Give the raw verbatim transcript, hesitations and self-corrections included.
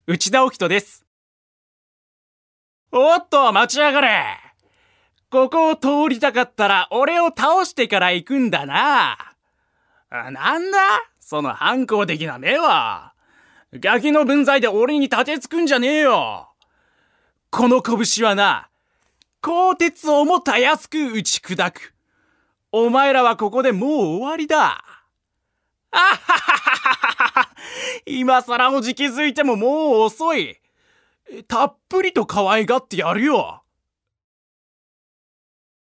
内田沖人です。おっと、待ちやがれ。ここを通りたかったら俺を倒してから行くんだな。あ、なんだその反抗的な目は。ガキの分際で俺に立てつくんじゃねえよ。この拳はな、鋼鉄をもたやすく打ち砕く。お前らはここでもう終わりだ。あはははは。今更おじ気づいてももう遅い。たっぷりと可愛がってやるよ。